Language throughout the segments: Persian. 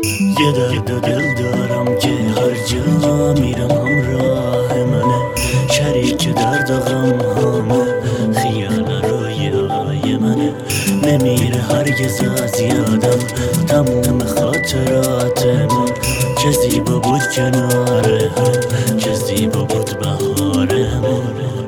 یه درد و دل دارم که هر جا میرم همراه منه، شریک درد و غم همه، خیال رویای منه، نمیره هرگز از یادم تموم خاطراتمون. چه زیبا بود کنار هم، چه زیبا بود بهارمون.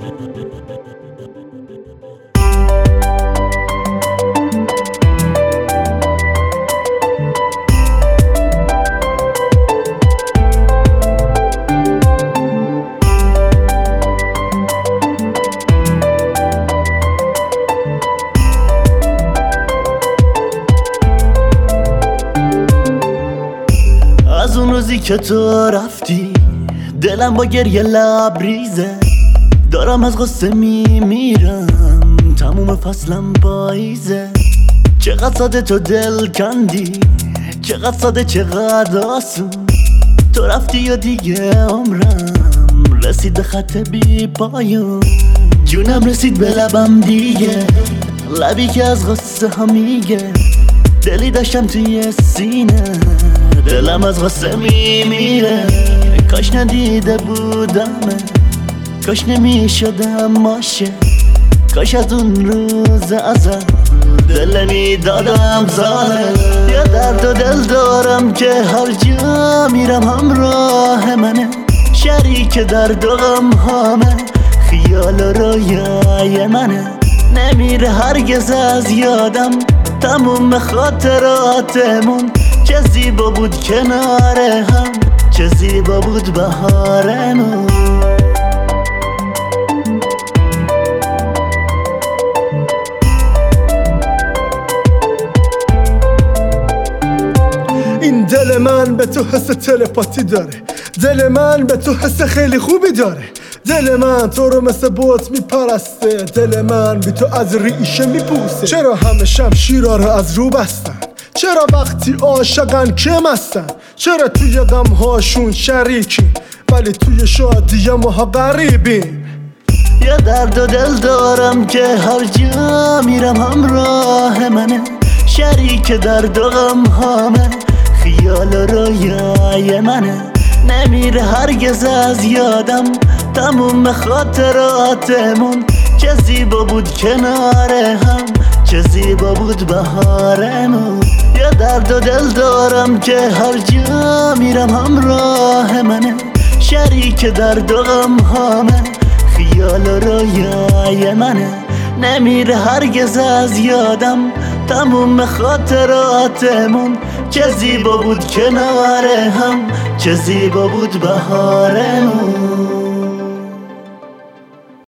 از اون روزی که تو رفتی دلم با گریه لبریزه، دارم از غصه میمیرم تموم فصلم پاییزه. چقدر ساده تو دل کندی، چقدر ساده چقدر آسون، تو رفتی و دیگه عمرم رسید به خط بی پایون. جونم رسید به لبم دیگه، لبی که از غصه ها میگه، دلی داشتم توی سینه، دلم از غصه میمیره. کاش ندیده بودمه، کاش نمیشدم عاشق، کاش از اون روز ازل دل میدادم ظالم. یه درد و دل دارم که هر جا میرم همراه منه، شریک درد و غم همه، خیال و رویای منه، نمیره هرگز از یادم تموم خاطراتمون. چه زیبا بود کنار هم، چه زیبا بود بهارمون. این دل من به تو حس تلپاتی داره، دل من به تو حس خیلی خوبی داره، دل من تو رو مثل بوت میپرسته، دل من بی تو از ریشه میپوسه. چرا همه شمشیرا رو از رو بستن، چرا وقتی عاشقن که مستن، چرا توی غم هاشون شریکیم ولی توی شادی ماها غریبیم. یه درد و دل دارم که هر جا میرم همراه منه، شریک درد و غم همه، خیال و رویای منه، نمیره هرگز از یادم تموم خاطراتمون. چه زیبا بود کنار هم، چه زیبا بود بهارمون. یه درد و دل دارم که هر جا میرم همراه منه، شریک درد و غم همه، خیال و رویای منه، نمیره هرگز از یادم تموم خاطراتمون. چه زیبا بود کنار هم، چه زیبا بود بهارمون.